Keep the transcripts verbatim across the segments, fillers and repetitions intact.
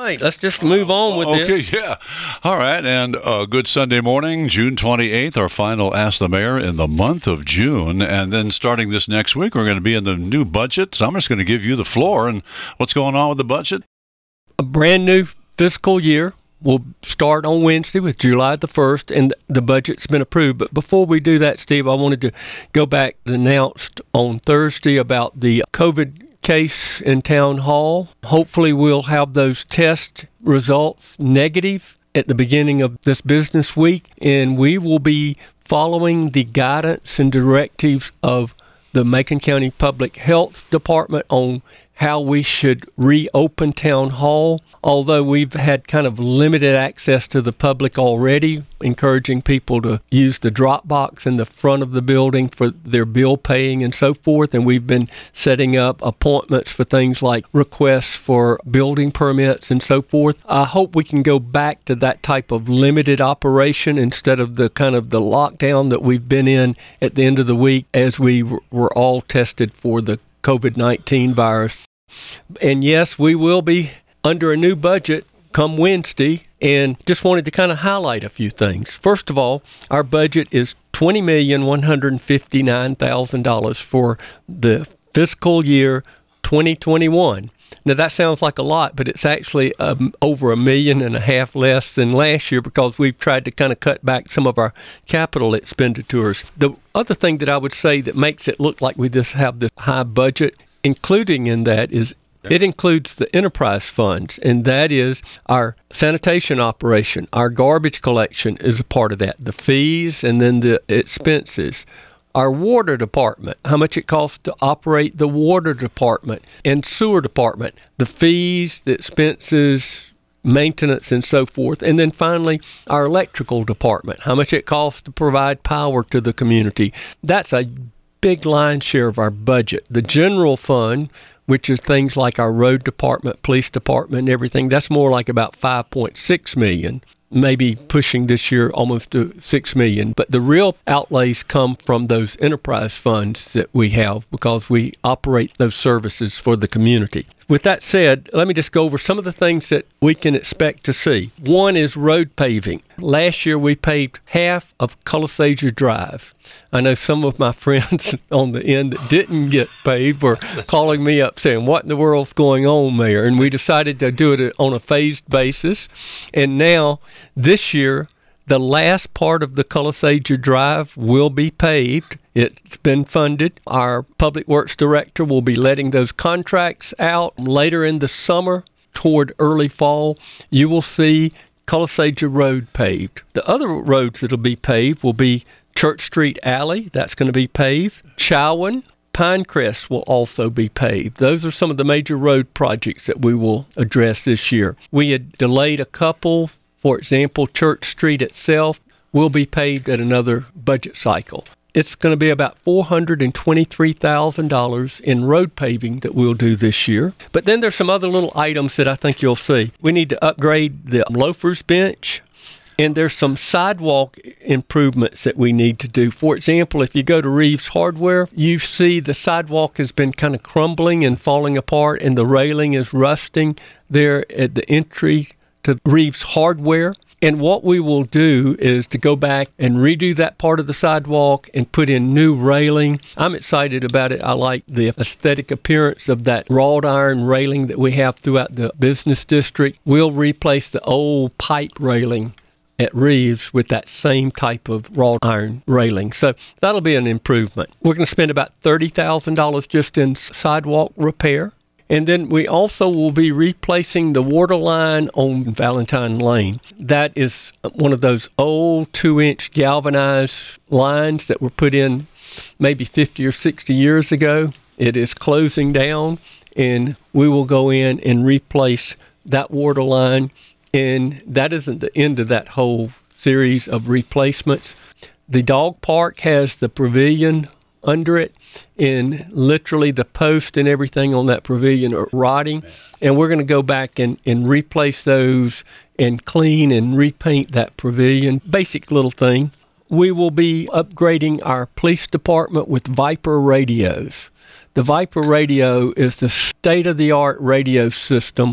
right, let's just move on with okay, this. Okay, yeah. All right, and uh, good Sunday morning, June twenty-eighth, our final Ask the Mayor in the month of June. And then starting this next week, we're going to be in the new budget. So I'm just going to give you the floor. And what's going on with the budget? A brand new fiscal year will start on Wednesday with July the first, and the budget's been approved. But before we do that, Steve, I wanted to go back to announced on Thursday about the COVID case in Town Hall. Hopefully we'll have those test results negative at the beginning of this business week, and we will be following the guidance and directives of the Macon County Public Health Department on how we should reopen Town Hall. Although we've had kind of limited access to the public already, encouraging people to use the drop box in the front of the building for their bill paying and so forth. And we've been setting up appointments for things like requests for building permits and so forth. I hope we can go back to that type of limited operation instead of the kind of the lockdown that we've been in at the end of the week as we were all tested for the COVID nineteen virus. And yes, we will be under a new budget come Wednesday, and just wanted to kind of highlight a few things. First of all, our budget is twenty million one hundred fifty-nine thousand dollars for the fiscal year twenty twenty-one. Now that sounds like a lot, but it's actually um, over a million and a half less than last year because we've tried to kind of cut back some of our capital expenditures. The other thing that I would say that makes it look like we just have this high budget, including in that, is it includes the enterprise funds, and that is our sanitation operation. Our garbage collection is a part of that, the fees and then the expenses. Our water department, how much it costs to operate the water department and sewer department, the fees, the expenses, maintenance, and so forth. And then finally, our electrical department, how much it costs to provide power to the community. That's a big lion's share of our budget. The general fund, which is things like our road department, police department, and everything, that's more like about five point six million dollars. Maybe pushing this year almost to six million dollars. But the real outlays come from those enterprise funds that we have because we operate those services for the community. With that said, let me just go over some of the things that we can expect to see. One is road paving. Last year we paved half of Colisager Drive. I know some of my friends on the end that didn't get paved were calling me up saying, what in the world's going on, Mayor? And we decided to do it on a phased basis. And now, this year, the last part of the Colisager Drive will be paved. It's been funded. Our Public Works Director will be letting those contracts out later in the summer toward early fall. You will see Colisager Road paved. The other roads that will be paved will be Church Street Alley. That's going to be paved. Chowan, Pinecrest will also be paved. Those are some of the major road projects that we will address this year. We had delayed a couple. For example, Church Street itself will be paved at another budget cycle. It's going to be about four hundred twenty-three thousand dollars in road paving that we'll do this year. But then there's some other little items that I think you'll see. We need to upgrade the loafers bench, and there's some sidewalk improvements that we need to do. For example, if you go to Reeves Hardware, you see the sidewalk has been kind of crumbling and falling apart, and the railing is rusting there at the entry to Reeves Hardware. And what we will do is to go back and redo that part of the sidewalk and put in new railing. I'm excited about it. I like the aesthetic appearance of that wrought iron railing that we have throughout the business district. We'll replace the old pipe railing at Reeves with that same type of wrought iron railing. So that'll be an improvement. We're going to spend about thirty thousand dollars just in sidewalk repair. And then we also will be replacing the water line on Valentine Lane. That is one of those old two-inch galvanized lines that were put in maybe fifty or sixty years ago. It is closing down, and we will go in and replace that water line. And that isn't the end of that whole series of replacements. The dog park has the pavilion under it, and literally the post and everything on that pavilion are rotting. And we're going to go back and, and replace those and clean and repaint that pavilion. Basic little thing. We will be upgrading our police department with Viper radios. The Viper radio is the state-of-the-art radio system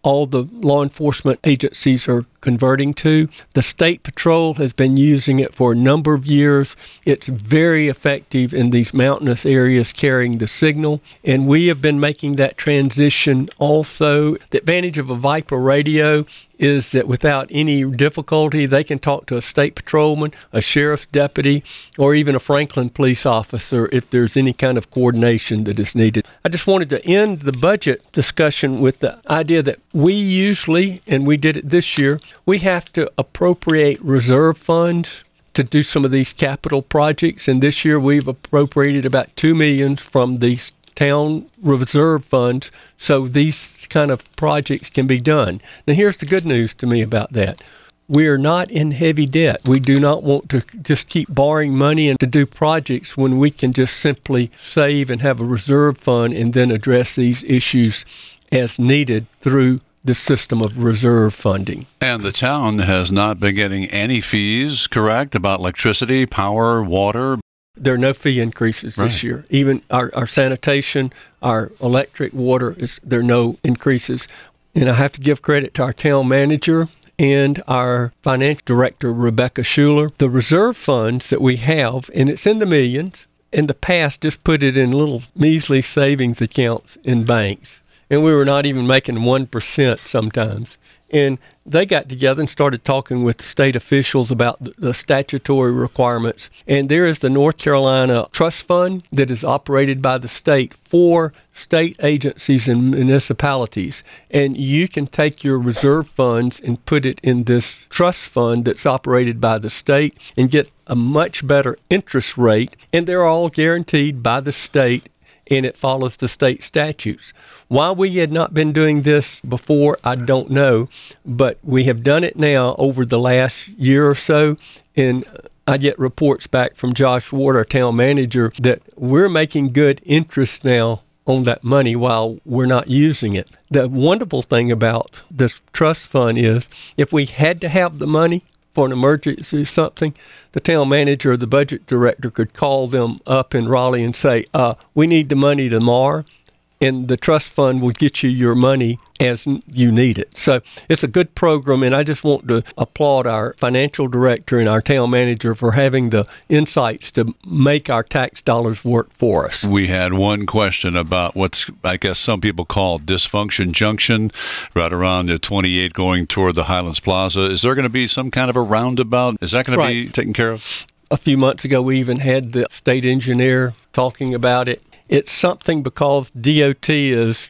all the law enforcement agencies are converting to. The State Patrol has been using it for a number of years. It's very effective in these mountainous areas carrying the signal, and we have been making that transition also. The advantage of a Viper radio is that without any difficulty, they can talk to a state patrolman, a sheriff's deputy, or even a Franklin police officer if there's any kind of coordination that is needed. I just wanted to end the budget discussion with the idea that we usually, and we did it this year, we have to appropriate reserve funds to do some of these capital projects. And this year we've appropriated about two million dollars from these town reserve funds so these kind of projects can be done. Now here's the good news to me about that. We are not in heavy debt. We do not want to just keep borrowing money and to do projects when we can just simply save and have a reserve fund and then address these issues as needed through the system of reserve funding. And the town has not been getting any fees, correct, about electricity, power, water? There are no fee increases Right. this year. Even our, our sanitation, our electric, water, is, there are no increases. And I have to give credit to our town manager and our financial director, Rebecca Schuler. The reserve funds that we have, and it's in the millions, in the past just put it in little measly savings accounts in banks. And we were not even making one percent sometimes. And they got together and started talking with state officials about the, the statutory requirements. And there is the North Carolina Trust Fund that is operated by the state for state agencies and municipalities. And you can take your reserve funds and put it in this trust fund that's operated by the state and get a much better interest rate. And they're all guaranteed by the state, and it follows the state statutes. Why we had not been doing this before, I don't know, but we have done it now over the last year or so, and I get reports back from Josh Ward, our town manager, that we're making good interest now on that money while we're not using it. The wonderful thing about this trust fund is if we had to have the money for an emergency or something, the town manager or the budget director could call them up in Raleigh and say, uh, we need the money tomorrow, and the trust fund will get you your money as you need it. So it's a good program, and I just want to applaud our financial director and our town manager for having the insights to make our tax dollars work for us. We had one question about what's, I guess some people call Dysfunction Junction, right around the twenty-eight going toward the Highlands Plaza. Is there going to be some kind of a roundabout? Is that going Right. to be taken care of? A few months ago, we even had the state engineer talking about it. It's something because D O T is,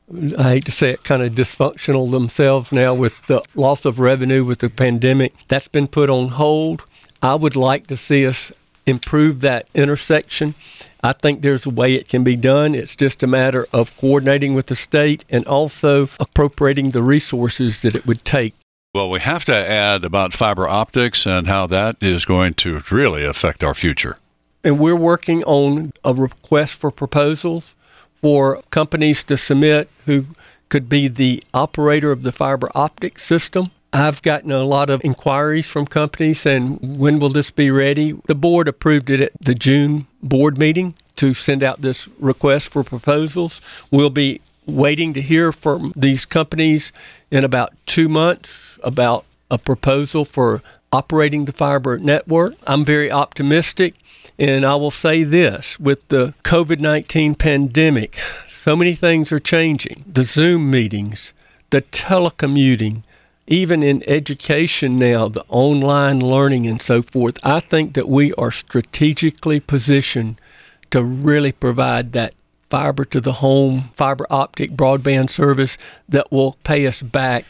I hate to say it, kind of dysfunctional themselves now with the loss of revenue with the pandemic. That's been put on hold. I would like to see us improve that intersection. I think there's a way it can be done. It's just a matter of coordinating with the state and also appropriating the resources that it would take. Well, we have to add about fiber optics and how that is going to really affect our future. And we're working on a request for proposals for companies to submit who could be the operator of the fiber optic system. I've gotten a lot of inquiries from companies saying, when will this be ready? The board approved it at the June board meeting to send out this request for proposals. We'll be waiting to hear from these companies in about two months about a proposal for operating the fiber network. I'm very optimistic. And I will say this, with the covid nineteen pandemic, so many things are changing. The Zoom meetings, the telecommuting, even in education now, the online learning and so forth. I think that we are strategically positioned to really provide that fiber to the home, fiber optic broadband service that will pay us back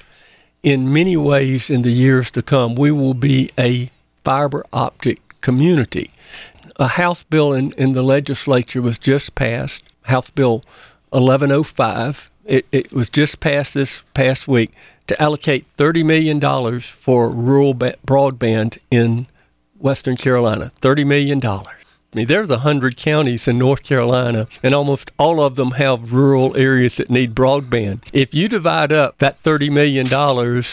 in many ways in the years to come. We will be a fiber optic community. A House bill in, in the legislature was just passed, House Bill eleven oh five. It, it was just passed this past week to allocate thirty million dollars for rural ba- broadband in Western Carolina, thirty million dollars. I mean, there's one hundred counties in North Carolina, and almost all of them have rural areas that need broadband. If you divide up that thirty million dollars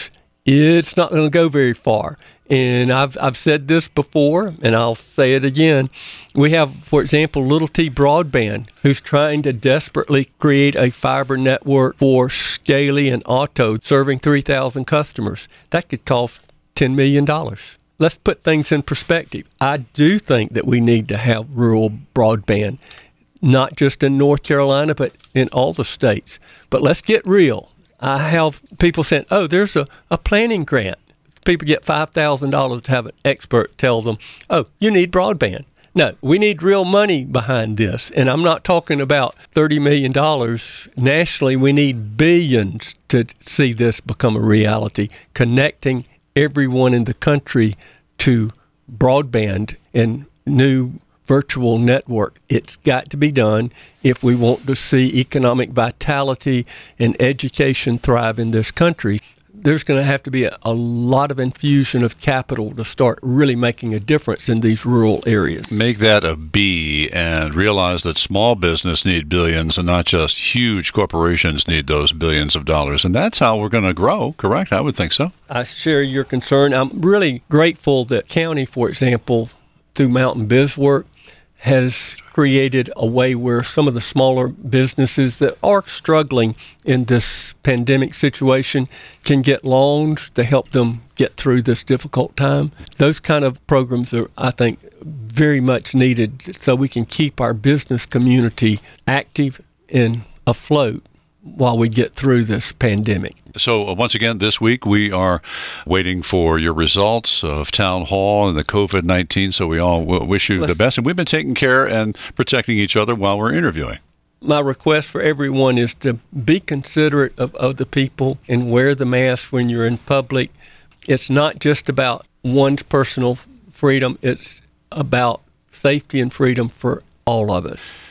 it's not going to go very far. And I've I've said this before, and I'll say it again. We have, for example, Little T Broadband, who's trying to desperately create a fiber network for Scaly and Otto, serving three thousand customers. That could cost ten million dollars. Let's put things in perspective. I do think that we need to have rural broadband, not just in North Carolina, but in all the states. But let's get real. I have people saying, oh, there's a, a planning grant. People get five thousand dollars to have an expert tell them, oh, you need broadband. No, we need real money behind this. And I'm not talking about thirty million dollars. Nationally, we need billions to see this become a reality, connecting everyone in the country to broadband and new virtual network. It's got to be done if we want to see economic vitality and education thrive in this country. There's going to have to be a, a lot of infusion of capital to start really making a difference in these rural areas. Make that a B and realize that small business need billions and not just huge corporations need those billions of dollars. And that's how we're going to grow, correct? I would think so. I share your concern. I'm really grateful that county, for example, through Mountain BizWork, has created a way where some of the smaller businesses that are struggling in this pandemic situation can get loans to help them get through this difficult time. Those kind of programs are, I think, very much needed so we can keep our business community active and afloat while we get through this pandemic. So uh, once again, this week we are waiting for your results of Town Hall and the covid nineteen, so we all w- wish you Let's, the best. And we've been taking care and protecting each other while we're interviewing. My request for everyone is to be considerate of other people and wear the mask when you're in public. It's not just about one's personal freedom. It's about safety and freedom for all of us.